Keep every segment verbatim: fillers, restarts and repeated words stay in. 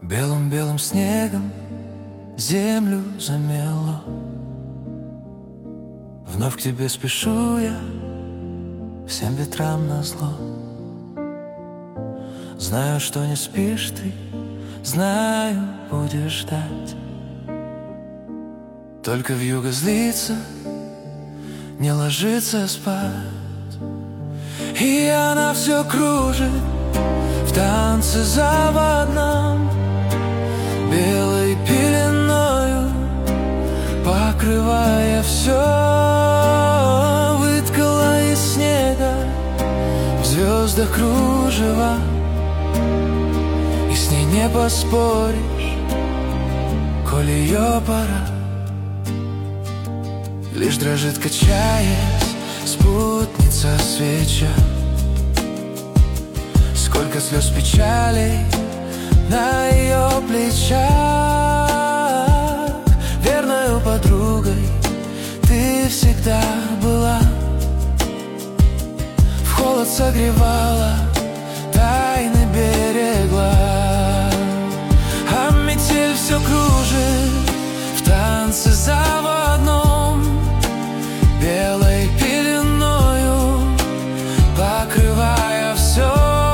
Белым-белым снегом землю замело. Вновь к тебе спешу я, всем ветрам назло. Знаю, что не спишь ты, знаю, будешь ждать. Только вьюга злится, не ложится спать. И она все кружит в танце заводном, белой пеленою покрывая все. Выткала из снега в звездах кружева, и с ней не поспоришь, коль ее пора. Лишь дрожит, качаясь, спутница свеча. Сколько слез печалей на ее плечах. Верною подругой ты всегда была, в холод согревала, тайны берегла. А метель все кружит в танце заводном, белой пеленою покрывая все.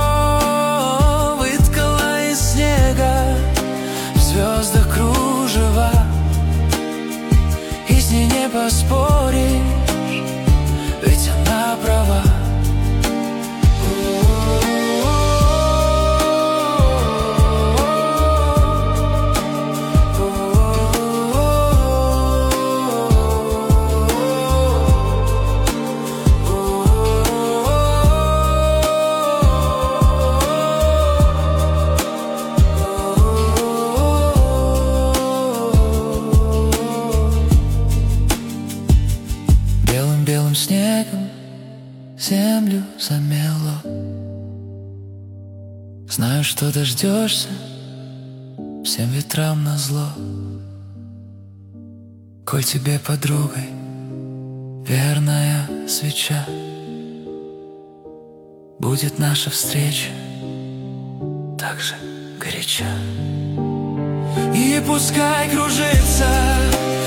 Выткала из снега в звездах кружева, и с ней не поспоришь, ведь она права. Белым снегом землю замело. Знаю, что дождешься, всем ветрам назло. Коль тебе подругой верная свеча, будет наша встреча так же горяча. И пускай кружится